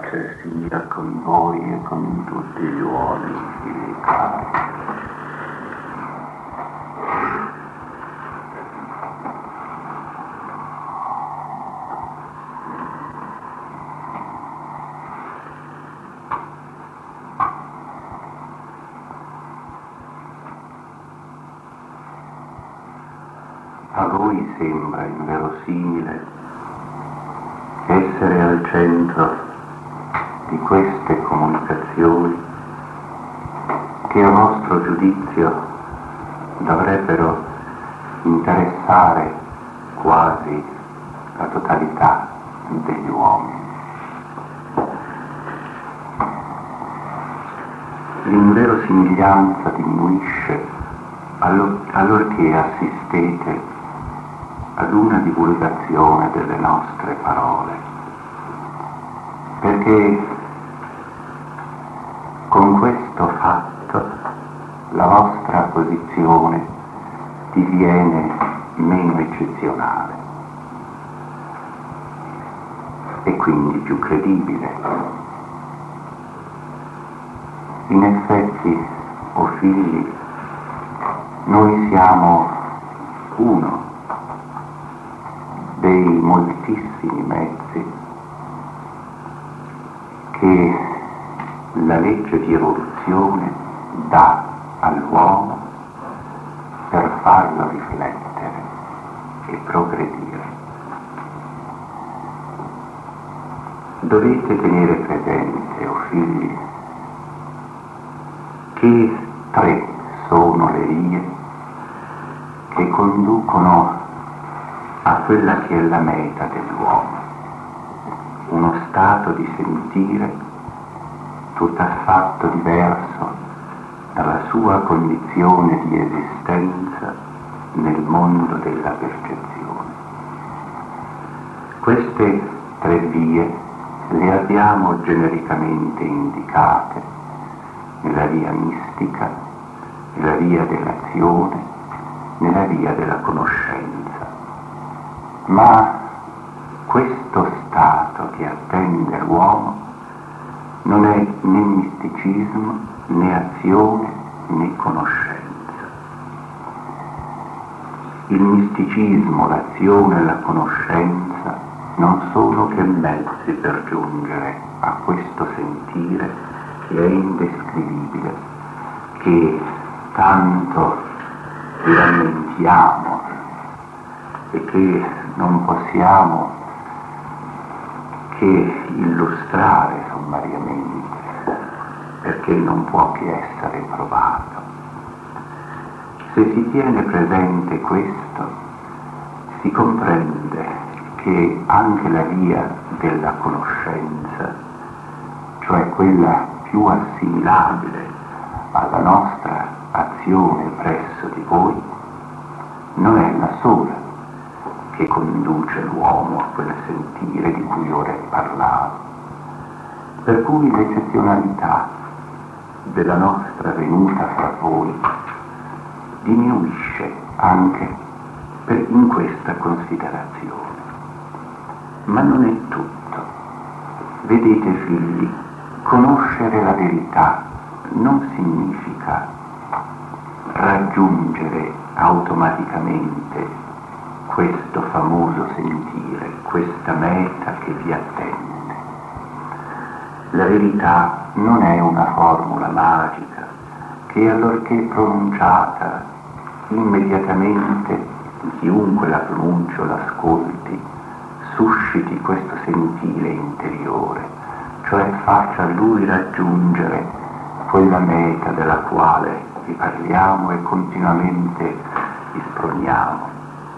pace sia con voi e con tutti gli uomini cari. A voi sembra inverosimile essere al centro di queste comunicazioni che a vostro giudizio dovrebbero interessare quasi la totalità degli uomini. L'inverosimiglianza diminuisce allorché assistete ad una divulgazione delle nostre parole, perché con questo fatto la vostra posizione diviene meno eccezionale e quindi più credibile. In effetti, o figli, noi siamo uno dei moltissimi mezzi che la legge di evoluzione dà all'uomo per farlo riflettere e progredire. Dovete tenere presente, o figli, che 3 sono le vie che conducono a quella che è la meta dell'uomo, uno stato di sentire tutt'affatto diverso dalla sua condizione di esistenza nel mondo della percezione. Queste 3 vie le abbiamo genericamente indicate nella via mistica, nella via dell'azione, nella via della conoscenza. Ma questo stato che attende l'uomo non è né misticismo, né azione, né conoscenza. Il misticismo, l'azione e la conoscenza non sono che mezzi per giungere a questo sentire che è indescrivibile, che tanto lamentiamo e che non possiamo che illustrare sommariamente, perché non può che essere provato. Se si tiene presente questo, si comprende che anche la via della conoscenza, cioè quella più assimilabile alla nostra azione presso di voi, non è la sola che conduce l'uomo a quel sentire di cui ora parlavo. Per cui l'eccezionalità della nostra venuta fra voi diminuisce anche in questa considerazione. Ma non è tutto. Vedete, figli, conoscere la verità non significa raggiungere automaticamente questo famoso sentire, questa meta che vi attende. La verità non è una formula magica che allorché pronunciata immediatamente chiunque la pronunci o l'ascolti susciti questo sentire interiore, cioè faccia a lui raggiungere quella meta della quale vi parliamo e continuamente vi sproniamo.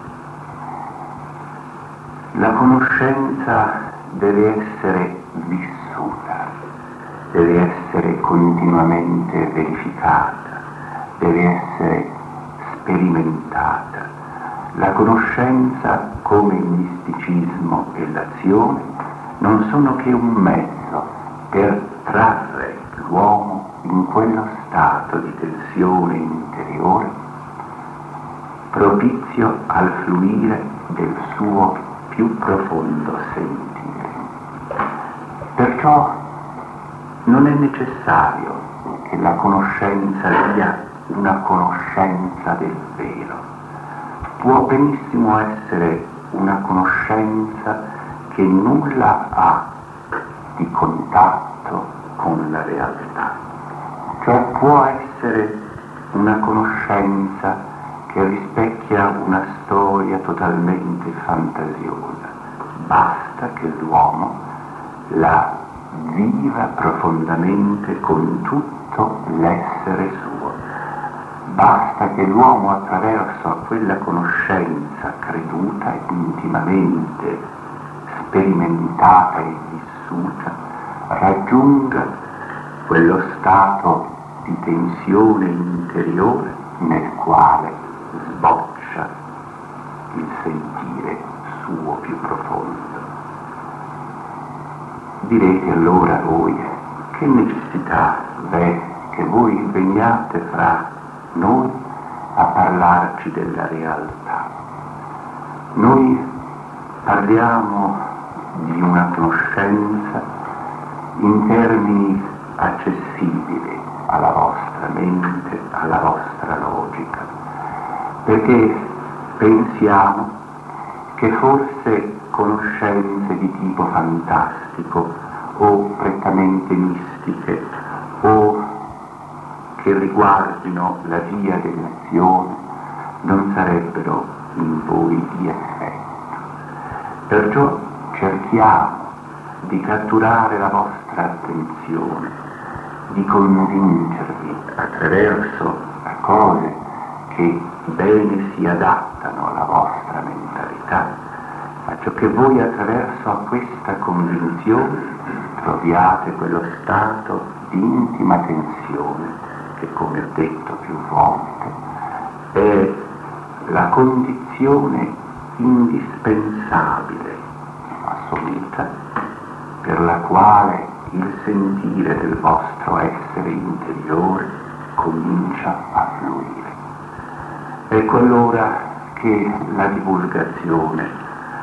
La conoscenza deve essere vissuta, deve essere continuamente verificata, deve essere sperimentata. La conoscenza, come il misticismo e l'azione, non sono che un mezzo per trarre l'uomo in quello stato di tensione interiore propizio al fluire del suo più profondo sentire. Perciò non è necessario che la conoscenza sia una conoscenza del vero. Può benissimo essere una conoscenza che nulla ha di contatto con la realtà. Cioè può essere una conoscenza che rispecchia una storia totalmente fantasiosa. Basta che l'uomo la viva profondamente con tutto l'essere suo. Basta che l'uomo attraverso a quella conoscenza creduta e intimamente sperimentata e vissuta raggiunga quello stato di tensione interiore nel quale sboccia il sentire suo più profondo. Direte allora voi, che necessità v'è che voi veniate fra noi a parlarci della realtà? Noi parliamo di una conoscenza in termini accessibili alla vostra mente, alla vostra logica, perché pensiamo che forse conoscenze di tipo fantastico o prettamente mistiche o che riguardino la via dell'azione non sarebbero in voi di effetto. Perciò cerchiamo di catturare la vostra attenzione, di convincervi attraverso cose che bene si adattano alla vostra mentalità, a ciò che voi attraverso a questa convinzione troviate quello stato di intima tensione che, come ho detto più volte, è la condizione indispensabile, assoluta, per la quale il sentire del vostro essere interiore comincia a fluire. Ecco allora che la divulgazione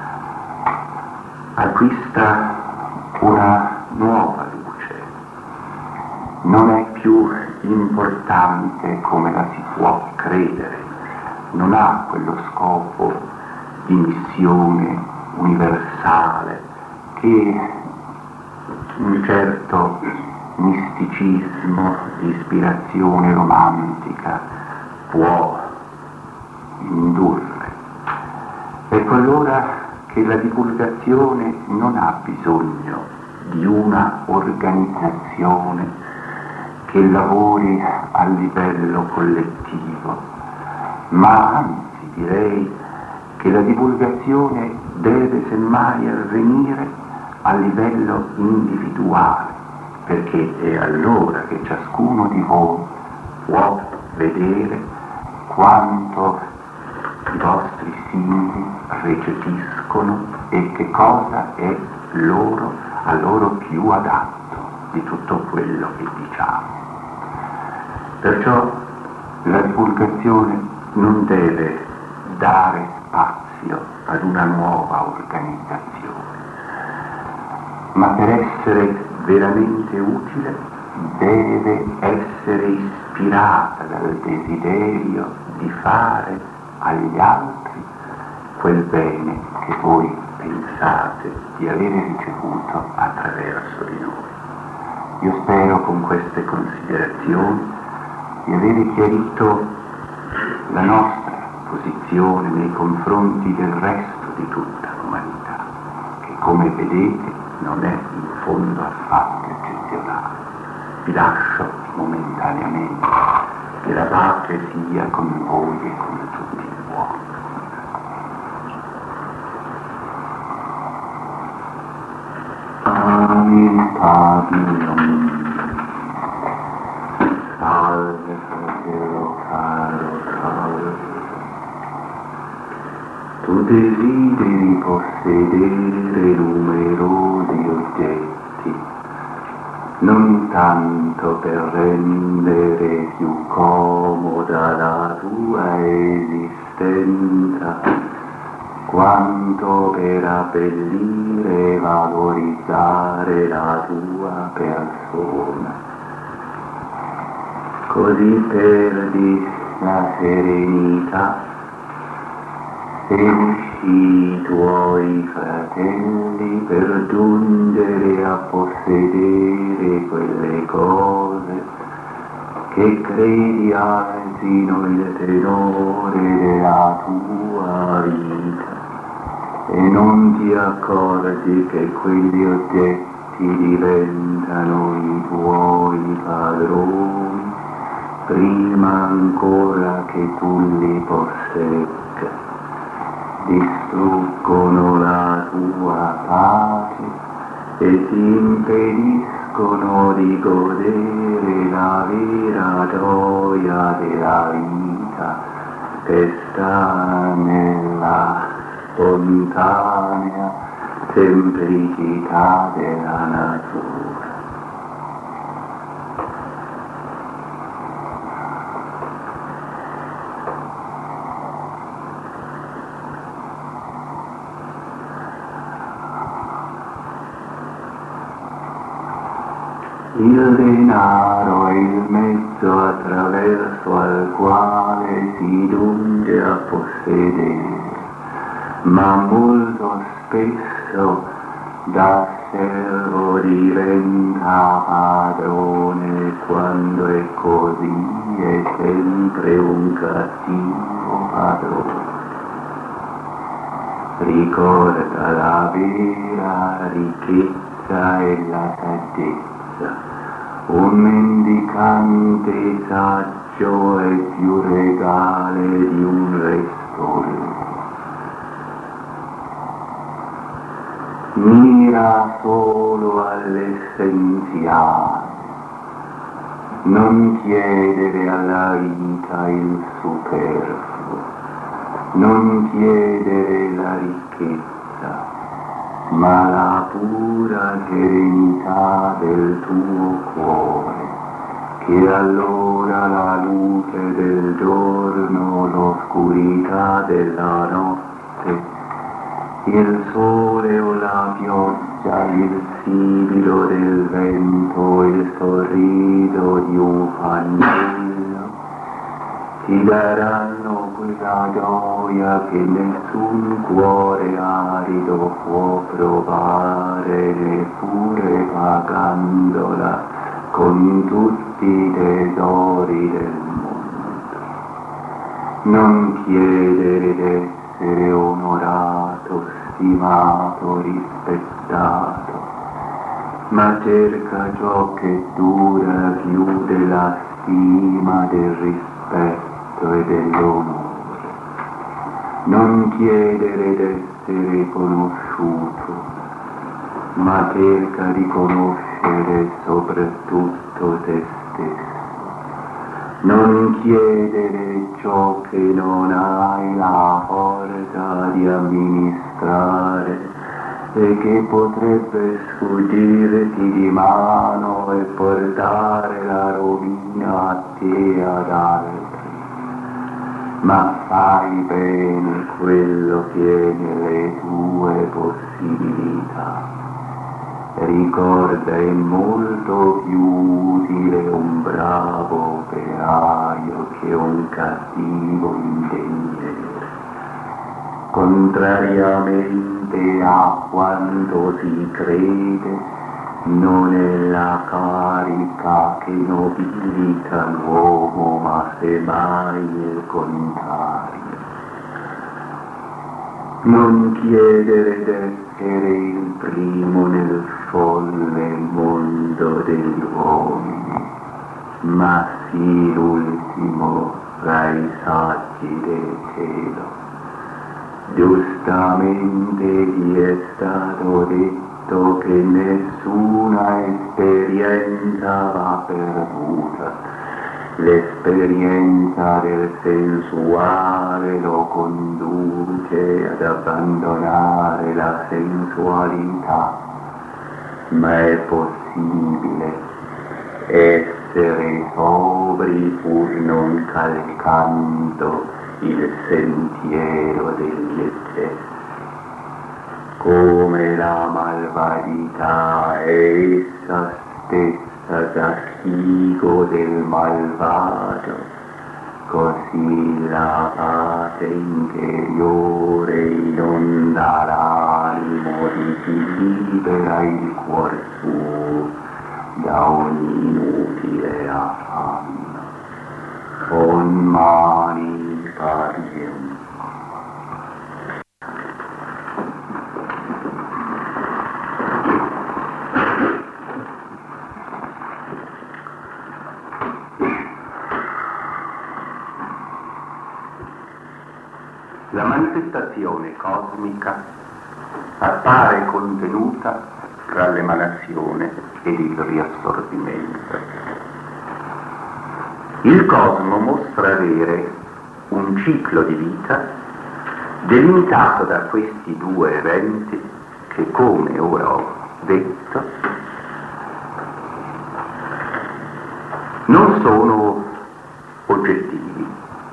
acquista una nuova luce. Non è più importante come la si può credere, non ha quello scopo di missione universale che un certo misticismo di ispirazione romantica può indurre. Ecco allora che la divulgazione non ha bisogno di una organizzazione che lavori a livello collettivo, ma anzi direi che la divulgazione deve semmai avvenire a livello individuale, perché è allora che ciascuno di voi può vedere quanto i vostri simili recepiscono e che cosa è a loro più adatto di tutto quello che diciamo. Perciò la divulgazione non deve dare spazio ad una nuova organizzazione, ma per essere veramente utile deve essere ispirata dal desiderio di fare agli altri quel bene che voi pensate di avere ricevuto attraverso di noi. Io spero con queste considerazioni di avere chiarito la nostra posizione nei confronti del resto di tutta l'umanità, che come vedete non è in fondo affatto eccezionale. Vi lascio momentaneamente, che la pace sia con voi e con tutti gli uomini. Amitabium. Salve fratello caro, salve. Tu desideri possedere numerosi oggetti, non tanto per rendere più comoda la tua esistenza, quanto per abbellire e valorizzare la tua persona. Così perdi la serenità e uscì i tuoi fratelli per giungere a possedere quelle cose che credi alzino il tenore della tua vita, e non ti accorgi che quegli oggetti diventano i tuoi padroni prima ancora che tu li possegga, distruggono la tua pace e ti impediscono di godere la vera gioia della vita che sta nella spontanea semplicità della natura. Il denaro è il mezzo attraverso al quale si giunge a possedere, ma molto spesso da servo diventa padrone. Quando è così è sempre un cattivo padrone. Ricorda la vera ricchezza e la saggezza. Un mendicante saggio è più regale di un re stolto. Mira solo all'essenziale, non chiedere alla vita il superfluo, non chiedere la ricchezza, ma la pura serenità del tuo cuore, che allora la luce del giorno, l'oscurità della notte, il sole o la pioggia, il sibilo del vento, il sorriso di un fanciullo, ti daranno quella gioia che nessun cuore arido può provare, neppure pagandola con tutti i tesori del mondo. Non chiedere d'essere onorato, stimato, rispettato, ma cerca ciò che dura più della stima, del rispetto e dell'onore. Non chiedere d'essere conosciuto, ma cerca di conoscere soprattutto te stesso. Non chiedere ciò che non hai la forza di amministrare e che potrebbe sfuggirti di mano e portare la rovina a te e ad altri. Ma fai bene quello che è nelle tue possibilità. Ricorda, è molto più utile un bravo operaio che un cattivo ingegnere. Contrariamente a quanto si crede, non è la carica che nobilita l'uomo, ma semmai il contrario. Non chiedere d'essere il primo nel folle mondo degli uomini, ma sì l'ultimo tra i saggi del cielo. Giustamente gli è stato detto che nessuna esperienza va perduta. L'esperienza del sensuale lo conduce ad abbandonare la sensualità, ma è possibile essere sobri pur non calcando il sentiero degli eccessi. come la malvagità è essa stessa castigo del malvagio, così la pace interiore inonda l'animo di chi libera il cuor suo da ogni inutile affanno. Con mani parium. La manifestazione cosmica appare contenuta tra l'emanazione ed il riassorbimento. Il cosmo mostra avere un ciclo di vita delimitato da questi due eventi che, come ora ho detto, non sono oggettivi.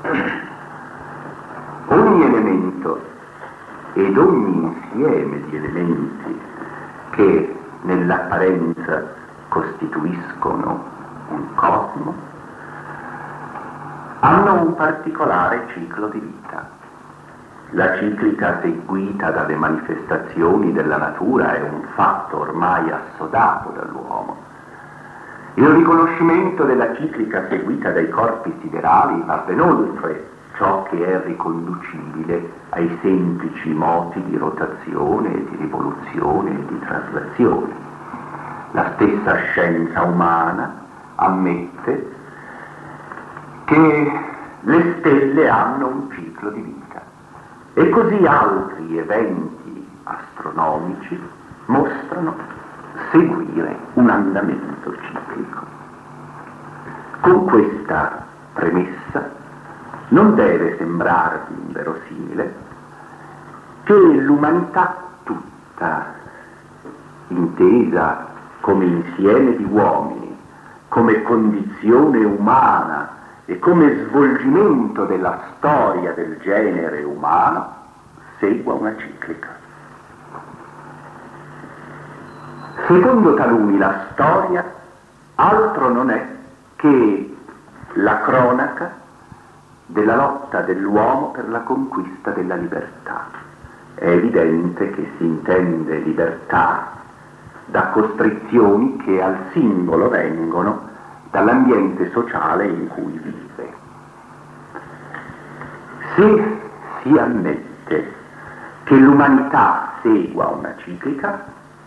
Ogni elemento ed ogni insieme di elementi che nell'apparenza costituiscono un cosmo hanno un particolare ciclo di vita. La ciclica seguita dalle manifestazioni della natura è un fatto ormai assodato dall'uomo. Il riconoscimento della ciclica seguita dai corpi siderali va ben oltre ciò che è riconducibile ai semplici moti di rotazione, di rivoluzione e di traslazione. La stessa scienza umana ammette che le stelle hanno un ciclo di vita e così altri eventi astronomici mostrano seguire un andamento ciclico. Con questa premessa non deve sembrarvi inverosimile che l'umanità tutta, intesa come insieme di uomini, come condizione umana e come svolgimento della storia del genere umano, segua una ciclica. Secondo taluni la storia altro non è che la cronaca della lotta dell'uomo per la conquista della libertà. È evidente che si intende libertà da costrizioni che al singolo vengono dall'ambiente sociale in cui vive. Se si ammette che l'umanità segua una ciclica,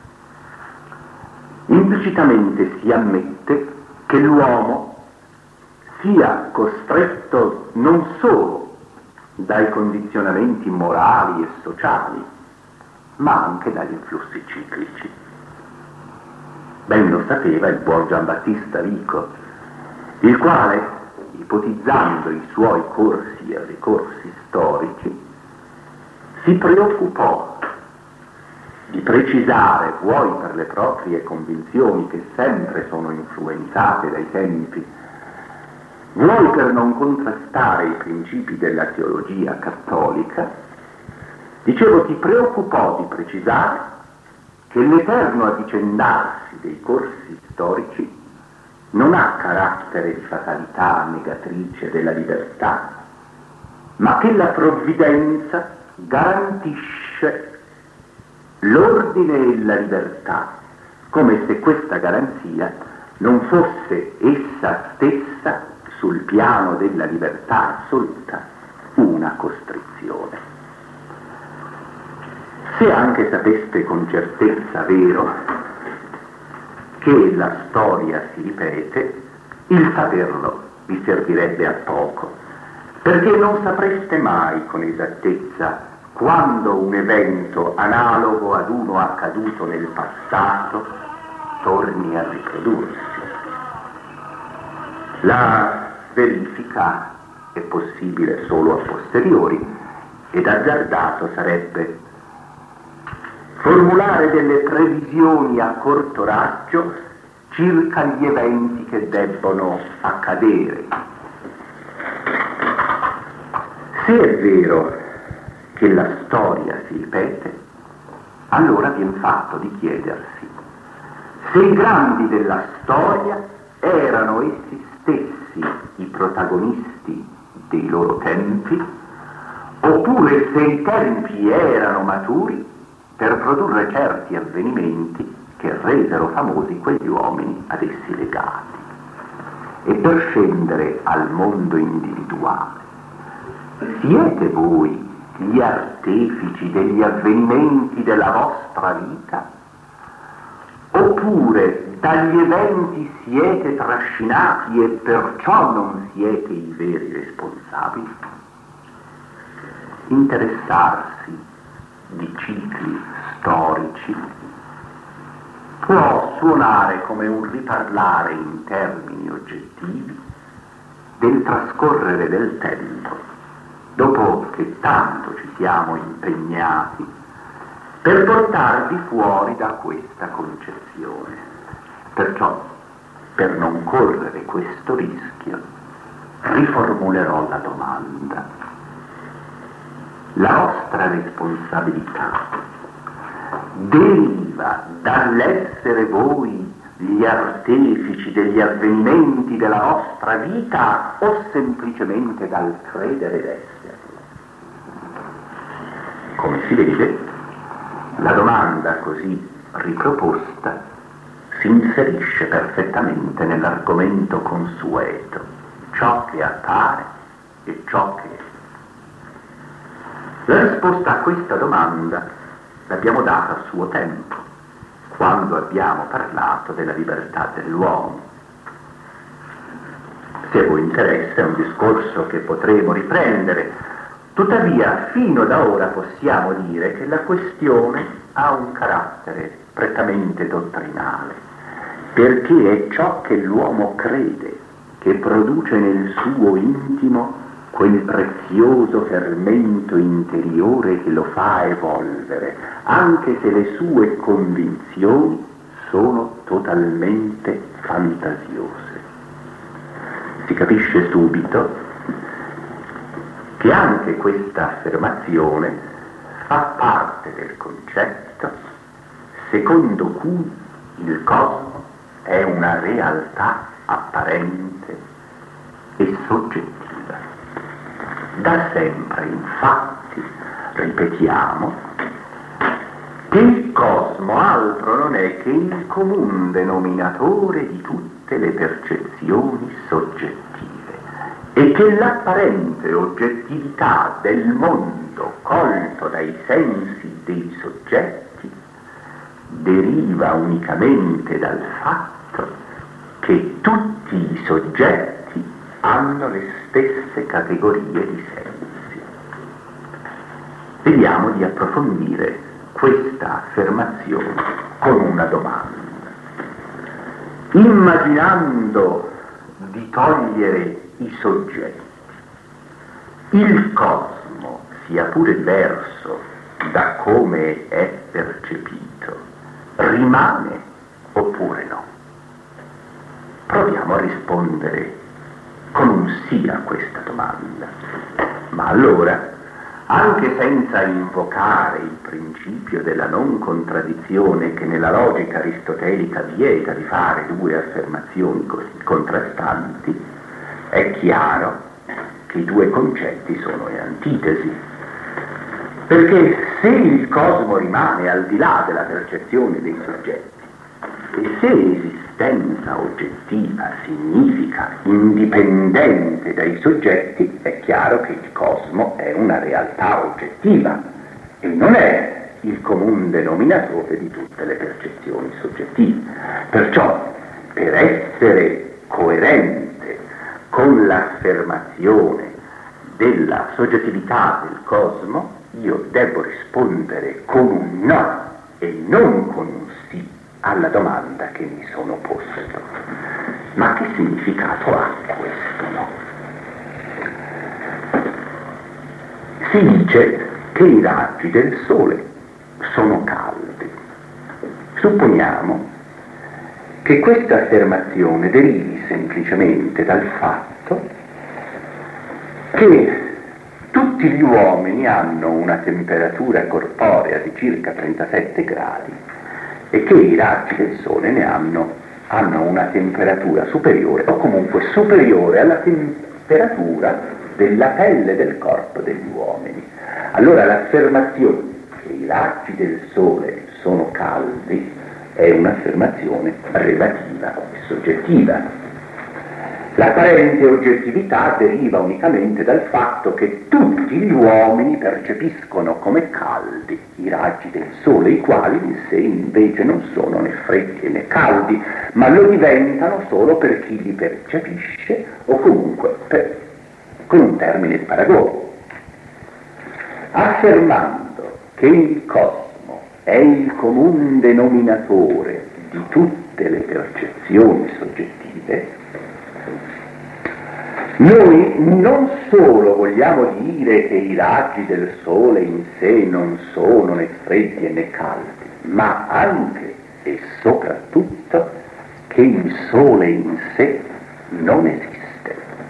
implicitamente si ammette che l'uomo sia costretto non solo dai condizionamenti morali e sociali, ma anche dagli influssi ciclici. Ben lo sapeva il buon Giambattista Vico, il quale, ipotizzando i suoi corsi e ricorsi storici, si preoccupò di precisare, vuoi per le proprie convinzioni che sempre sono influenzate dai tempi, vuoi per non contrastare i principi della teologia cattolica, dicevo, si preoccupò di precisare che l'eterno avvicendarsi dei corsi storici non ha carattere di fatalità negatrice della libertà, ma che la provvidenza garantisce l'ordine e la libertà, come se questa garanzia non fosse essa stessa, sul piano della libertà assoluta, una costrizione. Se anche sapeste con certezza vero che la storia si ripete, il saperlo vi servirebbe a poco, perché non sapreste mai con esattezza quando un evento analogo ad uno accaduto nel passato torni a riprodursi. La verifica è possibile solo a posteriori ed azzardato sarebbe formulare delle previsioni a corto raggio circa gli eventi che debbono accadere. Se è vero che la storia si ripete, allora viene fatto di chiedersi se i grandi della storia erano essi stessi i protagonisti dei loro tempi, oppure se i tempi erano maturi per produrre certi avvenimenti che resero famosi quegli uomini ad essi legati. E per scendere al mondo individuale, siete voi gli artefici degli avvenimenti della vostra vita? Oppure dagli eventi siete trascinati e perciò non siete i veri responsabili? Interessarsi di cicli storici può suonare come un riparlare in termini oggettivi del trascorrere del tempo, dopo che tanto ci siamo impegnati per portarvi fuori da questa concezione. Perciò, per non correre questo rischio, riformulerò la domanda. La vostra responsabilità deriva dall'essere voi gli artefici degli avvenimenti della vostra vita o semplicemente dal credere d'esserlo? Come si vede, la domanda così riproposta si inserisce perfettamente nell'argomento consueto, ciò che appare e ciò che è. La risposta a questa domanda l'abbiamo data a suo tempo, quando abbiamo parlato della libertà dell'uomo. Se a voi interessa è un discorso che potremo riprendere, tuttavia fino da ora possiamo dire che la questione ha un carattere prettamente dottrinale, perché è ciò che l'uomo crede che produce nel suo intimo quel prezioso fermento interiore che lo fa evolvere, anche se le sue convinzioni sono totalmente fantasiose. Si capisce subito che anche questa affermazione fa parte del concetto secondo cui il cosmo è una realtà apparente e soggettiva. Da sempre, infatti, ripetiamo che il cosmo altro non è che il comune denominatore di tutte le percezioni soggettive e che l'apparente oggettività del mondo colto dai sensi dei soggetti deriva unicamente dal fatto che tutti i soggetti hanno le stesse categorie di sensi. Vediamo di approfondire questa affermazione con una domanda. Immaginando di togliere i soggetti, il cosmo, sia pure diverso da come è percepito, rimane oppure no? Proviamo a rispondere con un sì a questa domanda. Ma allora, anche senza invocare il principio della non contraddizione che nella logica aristotelica vieta di fare due affermazioni così contrastanti, è chiaro che i due concetti sono in antitesi. Perché se il cosmo rimane al di là della percezione dei soggetti, e se esistenza oggettiva significa indipendente dai soggetti, è chiaro che il cosmo è una realtà oggettiva e non è il comune denominatore di tutte le percezioni soggettive. Perciò, per essere coerente con l'affermazione della soggettività del cosmo, io devo rispondere con un no e non con un sì alla domanda che mi sono posto. Ma che significato ha questo no? Si dice che i raggi del sole sono caldi. Supponiamo che questa affermazione derivi semplicemente dal fatto che tutti gli uomini hanno una temperatura corporea di circa 37 gradi e che i raggi del sole ne hanno una temperatura superiore o comunque superiore alla temperatura della pelle del corpo degli uomini. Allora l'affermazione che i raggi del sole sono caldi è un'affermazione relativa e soggettiva. L'apparente oggettività deriva unicamente dal fatto che tutti gli uomini percepiscono come caldi i raggi del sole, i quali in sé invece non sono né freddi né caldi, ma lo diventano solo per chi li percepisce o comunque con un termine di paragone. Affermando che il cosmo è il comune denominatore di tutte le percezioni soggettive, noi non solo vogliamo dire che i raggi del sole in sé non sono né freddi né caldi, ma anche e soprattutto che il sole in sé non esiste.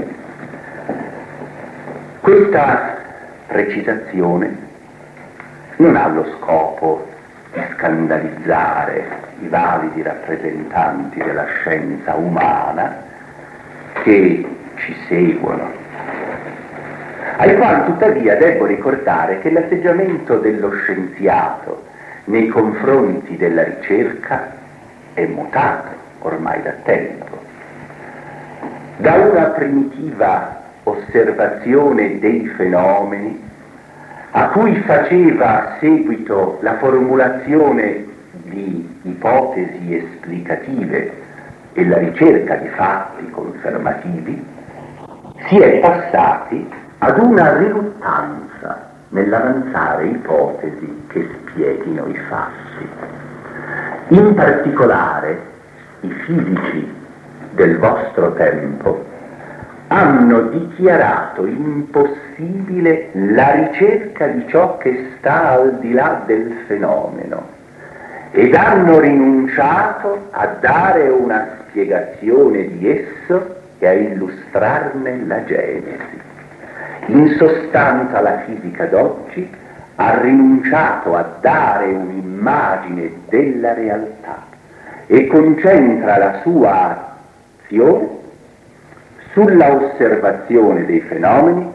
Questa precisazione non ha lo scopo di scandalizzare i validi rappresentanti della scienza umana che ci seguono, ai quali tuttavia devo ricordare che l'atteggiamento dello scienziato nei confronti della ricerca è mutato ormai da tempo. Da una primitiva osservazione dei fenomeni a cui faceva seguito la formulazione di ipotesi esplicative e la ricerca di fatti confermativi, si è passati ad una riluttanza nell'avanzare ipotesi che spieghino i fatti. In particolare, i fisici del vostro tempo hanno dichiarato impossibile la ricerca di ciò che sta al di là del fenomeno ed hanno rinunciato a dare una spiegazione di esso e a illustrarne la genesi. In sostanza la fisica d'oggi ha rinunciato a dare un'immagine della realtà e concentra la sua azione sulla osservazione dei fenomeni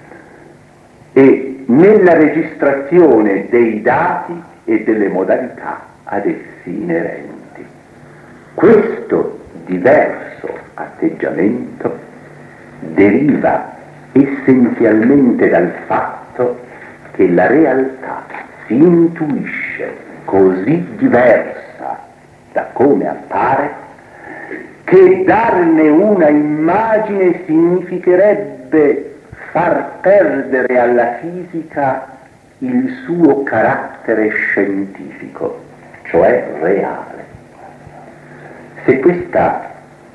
e nella registrazione dei dati e delle modalità ad essi inerenti. Questo diverso atteggiamento deriva essenzialmente dal fatto che la realtà si intuisce così diversa da come appare che darne una immagine significherebbe far perdere alla fisica il suo carattere scientifico, cioè reale. Se questa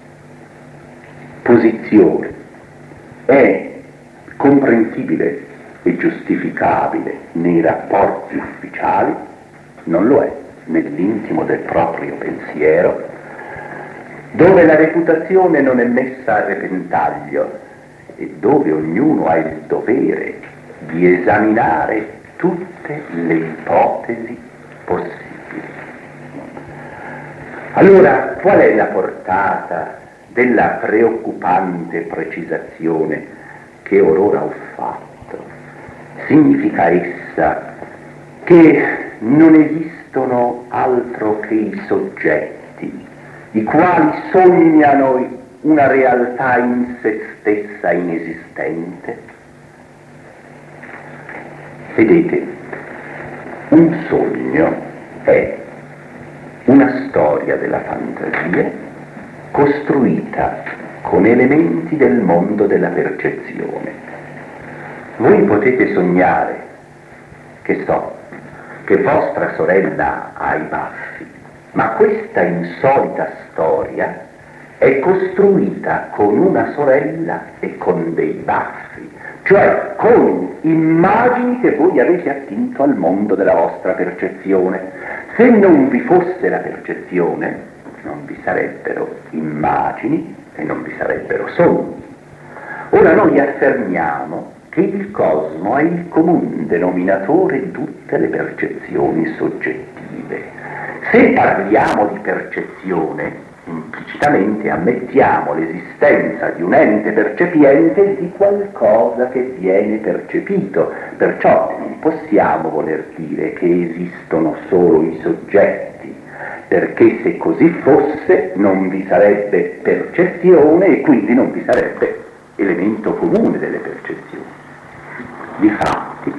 posizione è comprensibile e giustificabile nei rapporti ufficiali, non lo è nell'intimo del proprio pensiero, dove la reputazione non è messa a repentaglio e dove ognuno ha il dovere di esaminare tutte le ipotesi possibili. Allora, qual è la portata della preoccupante precisazione che orora ho fatto? Significa essa che non esistono altro che i soggetti, i quali sognano una realtà in se stessa inesistente? Vedete, un sogno è una storia della fantasia costruita con elementi del mondo della percezione. Voi potete sognare, che so, che vostra sorella ha i baffi, ma questa insolita storia è costruita con una sorella e con dei baffi, cioè con immagini che voi avete attinto al mondo della vostra percezione. Se non vi fosse la percezione, non vi sarebbero immagini e non vi sarebbero sogni. Ora noi affermiamo che il cosmo è il comune denominatore di tutte le percezioni soggettive. Se parliamo di percezione, implicitamente ammettiamo l'esistenza di un ente percepiente di qualcosa che viene percepito, perciò non possiamo voler dire che esistono solo i soggetti, perché se così fosse non vi sarebbe percezione e quindi non vi sarebbe elemento comune delle percezioni. Difatti,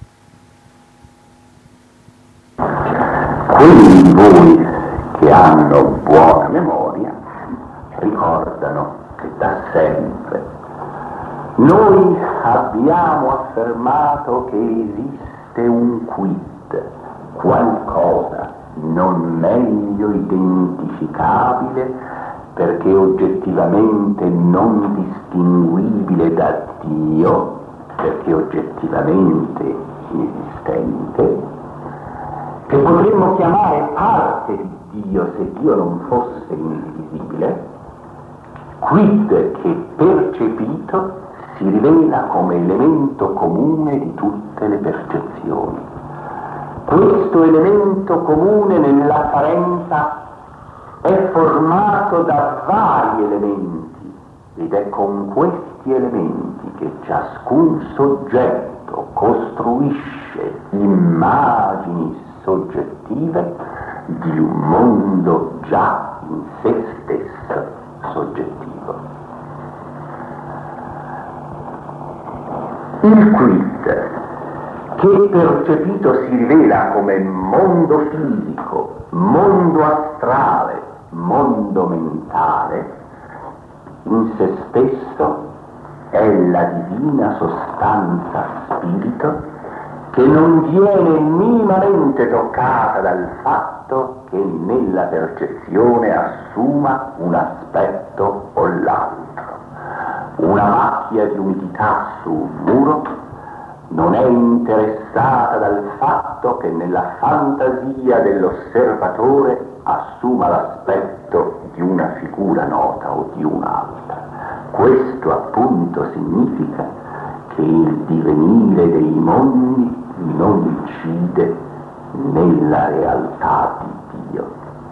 quelli di voi che hanno buona memoria ricordano che da sempre noi abbiamo affermato che esiste un quid, qualcosa non meglio identificabile perché oggettivamente non distinguibile da Dio, perché oggettivamente inesistente, che potremmo chiamare parte di Dio se Dio non fosse indivisibile, quid che percepito si rivela come elemento comune di tutte le percezioni. Questo elemento comune nell'apparenza è formato da vari elementi ed è con questi elementi che ciascun soggetto costruisce immagini soggettive di un mondo già in sé stesso soggettivo. Il quid che percepito si rivela come mondo fisico, mondo astrale, mondo mentale, in se stesso è la divina sostanza spirito che non viene minimamente toccata dal fatto che nella percezione assuma un aspetto o l'altro. Una macchia di umidità su un muro non è interessata dal fatto che nella fantasia dell'osservatore assuma l'aspetto di una figura nota o di un'altra. Questo appunto significa che il divenire dei mondi non incide nella realtà di Dio.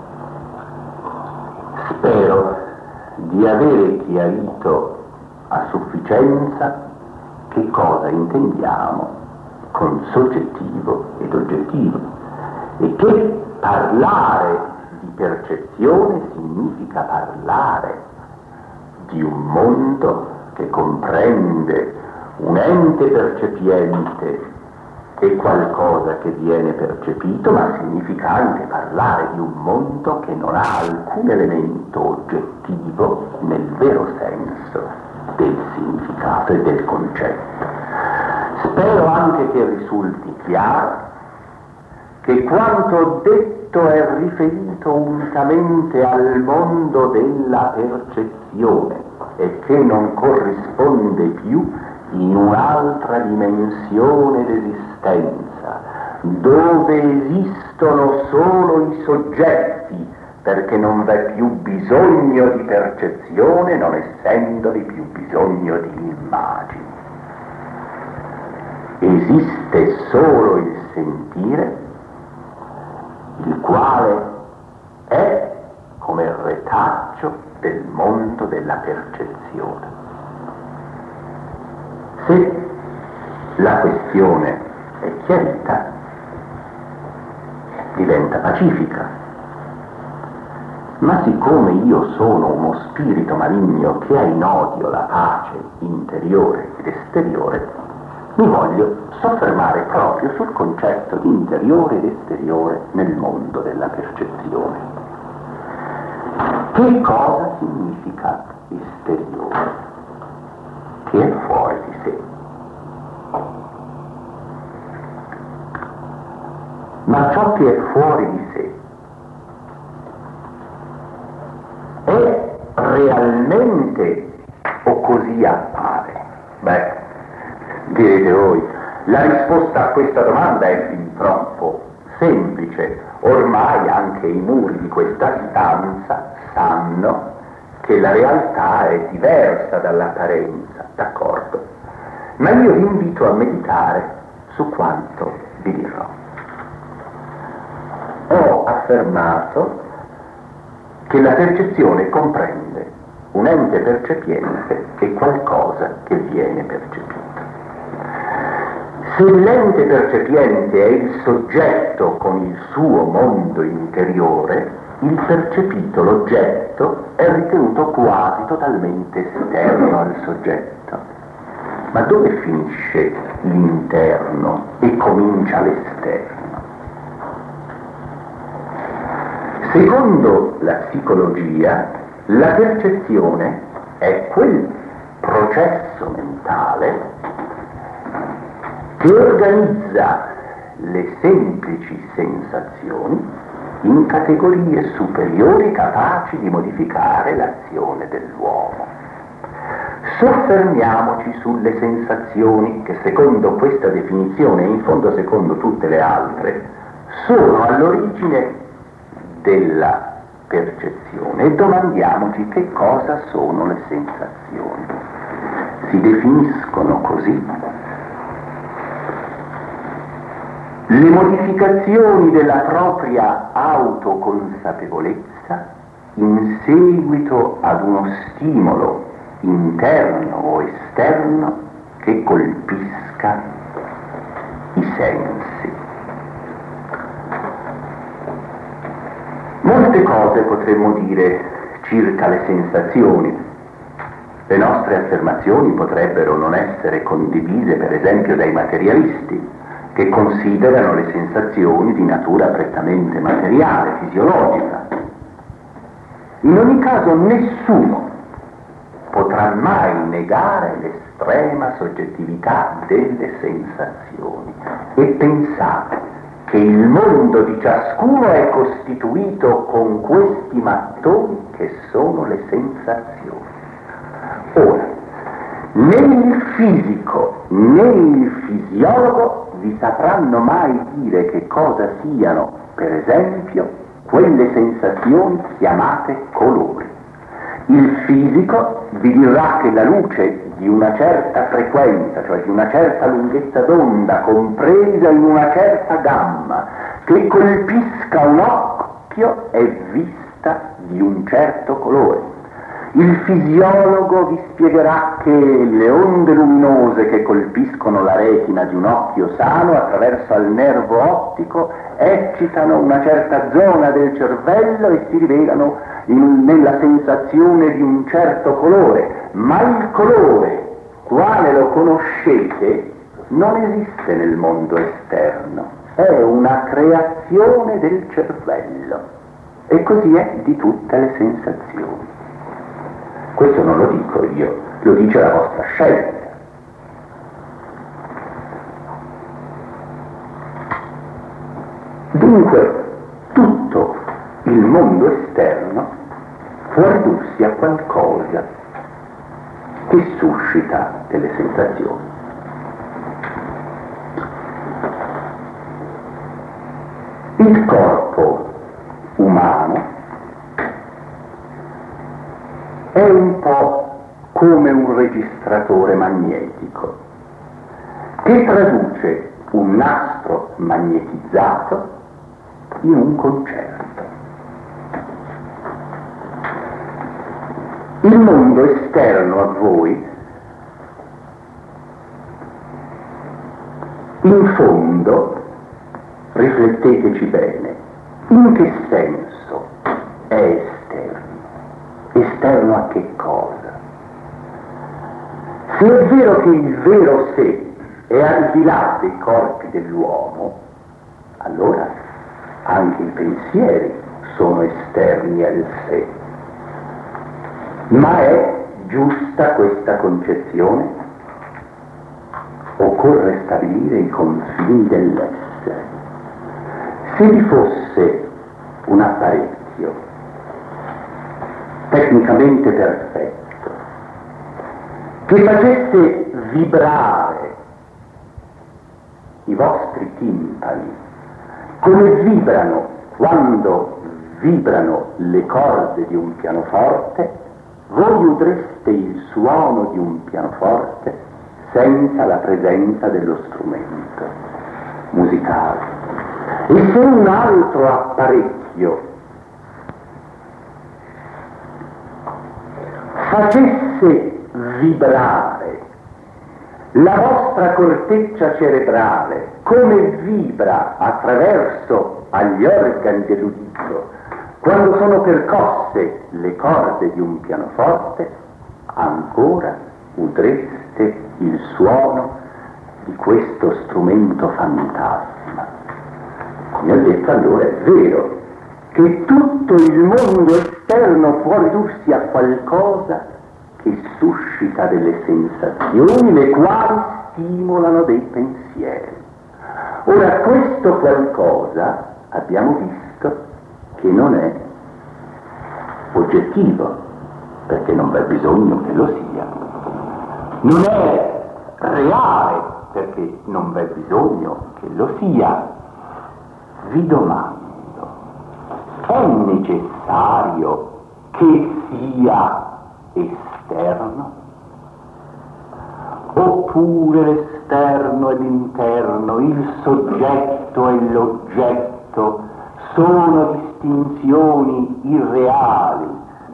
Spero di avere chiarito a sufficienza che cosa intendiamo con soggettivo ed oggettivo e che parlare di percezione significa parlare di un mondo che comprende un ente percepiente e qualcosa che viene percepito, ma significa anche parlare di un mondo che non ha alcun elemento oggettivo nel vero senso del significato e del concetto. Spero anche che risulti chiaro che quanto ho detto è riferito unicamente al mondo della percezione e che non corrisponde più in un'altra dimensione d'esistenza, dove esistono solo i soggetti, perché non v'è più bisogno di percezione, non essendoli più bisogno di immagini. Esiste solo il sentire, il quale è come il retaggio del mondo della percezione. Se la questione è chiarita, diventa pacifica. Ma siccome io sono uno spirito maligno che ha in odio la pace interiore ed esteriore, mi voglio soffermare proprio sul concetto di interiore ed esteriore nel mondo della percezione. Che cosa significa esteriore? Che è fuori di sé. Ma ciò che è fuori di sé è realmente o così appare? Beh, direte voi, la risposta a questa domanda è fin troppo semplice. Ormai anche i muri di questa stanza sanno che la realtà è diversa dall'apparenza, d'accordo? Ma io vi invito a meditare su quanto vi dirò. Ho affermato che la percezione comprende un ente percepiente e qualcosa che viene percepito. Se l'ente percepiente è il soggetto con il suo mondo interiore, il percepito, l'oggetto, è ritenuto quasi totalmente esterno al soggetto. Ma dove finisce l'interno e comincia l'esterno? Secondo la psicologia, la percezione è quel processo mentale che organizza le semplici sensazioni in categorie superiori capaci di modificare l'azione dell'uomo. Soffermiamoci sulle sensazioni che, secondo questa definizione e in fondo secondo tutte le altre, sono all'origine della percezione, e domandiamoci che cosa sono le sensazioni. Si definiscono così: le modificazioni della propria autoconsapevolezza in seguito ad uno stimolo interno o esterno che colpisca i sensi. Molte cose potremmo dire circa le sensazioni. Le nostre affermazioni potrebbero non essere condivise, per esempio, dai materialisti, che considerano le sensazioni di natura prettamente materiale, fisiologica. In ogni caso, nessuno potrà mai negare l'estrema soggettività delle sensazioni. E pensate che il mondo di ciascuno è costituito con questi mattoni che sono le sensazioni. Ora, né il fisico né il fisiologo vi sapranno mai dire che cosa siano, per esempio, quelle sensazioni chiamate colori. Il fisico vi dirà che la luce di una certa frequenza, cioè di una certa lunghezza d'onda, compresa in una certa gamma, che colpisca un occhio, è vista di un certo colore. Il fisiologo vi spiegherà che le onde luminose che colpiscono la retina di un occhio sano attraverso al nervo ottico eccitano una certa zona del cervello e si rivelano nella sensazione di un certo colore, ma il colore, quale lo conoscete, non esiste nel mondo esterno, è una creazione del cervello, e così è di tutte le sensazioni. Questo non lo dico io, lo dice la vostra scienza. Dunque, tutto il mondo esterno può ridursi a qualcosa che suscita delle sensazioni. Il corpo umano è un po' come un registratore magnetico che traduce un nastro magnetizzato in un concerto. Il mondo esterno a voi, in fondo, rifletteteci bene, in che senso è esterno? Esterno a che cosa? Se è vero che il vero sé è al di là dei corpi dell'uomo, allora anche i pensieri sono esterni al sé. Ma è giusta questa concezione? Occorre stabilire i confini dell'essere. Se vi fosse un apparecchio tecnicamente perfetto che facesse vibrare i vostri timpani come vibrano quando vibrano le corde di un pianoforte, voi udreste il suono di un pianoforte senza la presenza dello strumento musicale. E se un altro apparecchio facesse vibrare la vostra corteccia cerebrale come vibra attraverso agli organi dell'udito quando sono percosse le corde di un pianoforte, ancora udreste il suono di questo strumento fantasma. Come ho detto, allora è vero che tutto il mondo esterno può ridursi a qualcosa che suscita delle sensazioni le quali stimolano dei pensieri. Ora, questo qualcosa abbiamo visto che non è oggettivo, perché non v'è bisogno che lo sia. Non è reale, perché non v'è bisogno che lo sia. Vi domando, è necessario che sia esterno? Oppure l'esterno e l'interno, il soggetto e l'oggetto sono distinzioni irreali,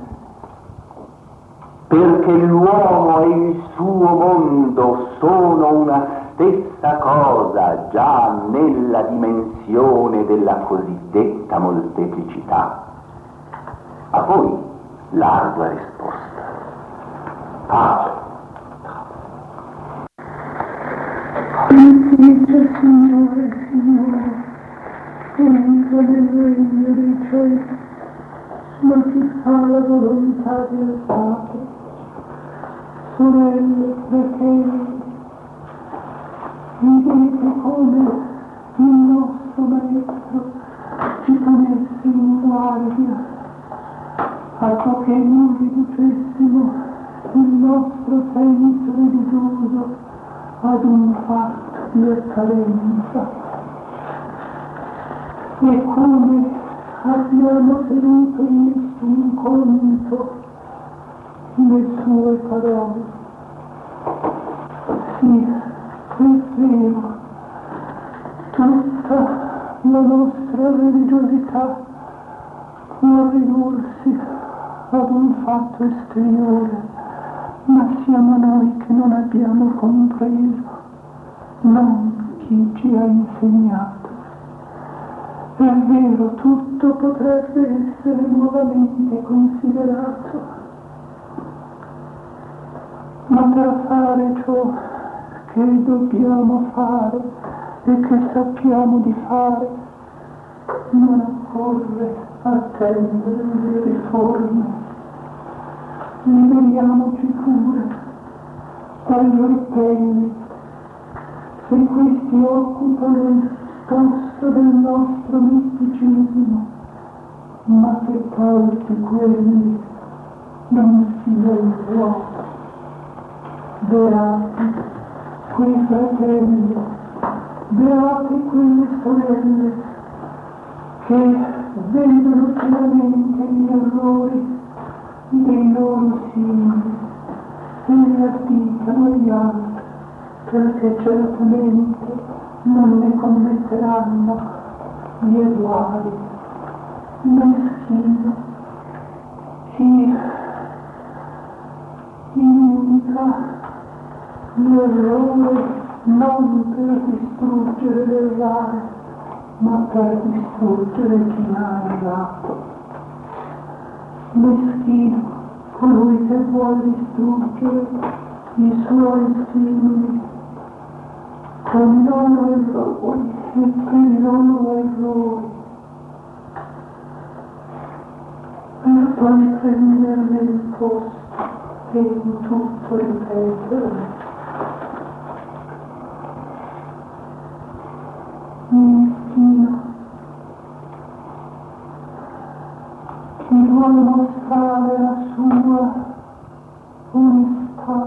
perché l'uomo e il suo mondo sono una stessa cosa già nella dimensione della cosiddetta molteplicità? A voi l'ardua risposta. Pace. Dice Signore, entra nel regno dei cieli, ma chi fa la volontà del Padre. Sorelle, fratelli, vedete come il nostro Maestro ci ponesse in guardia affinché non riducessimo il nostro senso religioso ad un fatto di apparenza, e come abbiamo tenuto in nessun conto le sue parole. Sì, è vero, tutta la nostra religiosità può ridursi ad un fatto esteriore, ma siamo noi che non abbiamo compreso, non chi ci ha insegnato. È vero, tutto potrebbe essere nuovamente considerato, ma per fare ciò che dobbiamo fare e che sappiamo di fare non occorre attendere le riforme. Liberiamoci pure dagli orpelli, se questi occupano il posto del nostro misticismo, ma che tolti quelli non sia il vuoto. Beati quei fratelli, beate quelle sorelle che vedono chiaramente gli errori dei loro simili e li addicano agli altri, perché certamente non ne commetteranno gli eguali. Meschino, chi imita l'errore non per distruggere l'errare, ma per distruggere chi l'ha errato. Meschino colui che vuole distruggere i suoi simili con i loro errori e per i loro errori, per poi prenderne il posto e in tutto ripetere. Meschino, chi vuole mostrare la sua onestà,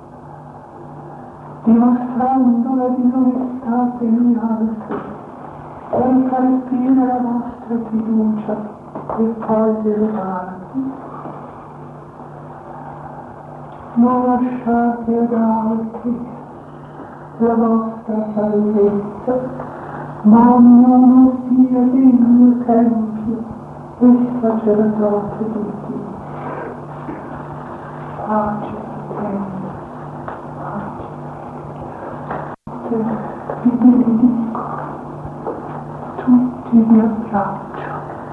dimostrando la disonestà degli altri, per carpire la vostra fiducia e poi derubarvi. Non lasciate ad altri la vostra salvezza, ma ognuno sia degno tempio e sacerdote di Dio. Pace a te, pace. Vi benedico, tutti vi abbraccio.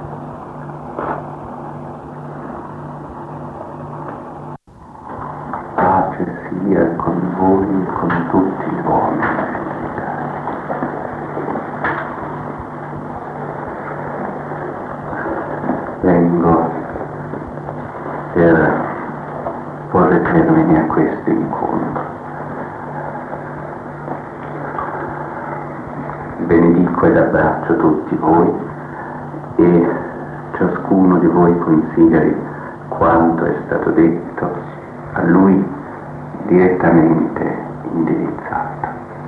Pace sia con voi e con tutti gli uomini. Vengo per porre termine a questo incontro. Benedico ed abbraccio tutti voi e ciascuno di voi consideri quanto è stato detto a lui direttamente indirizzato.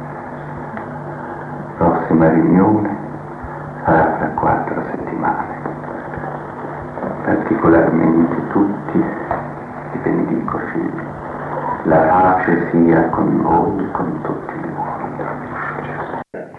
La prossima riunione sarà fra 4 settimane. Particolarmente tutti vi benedico figli. La pace sia con voi e con tutti.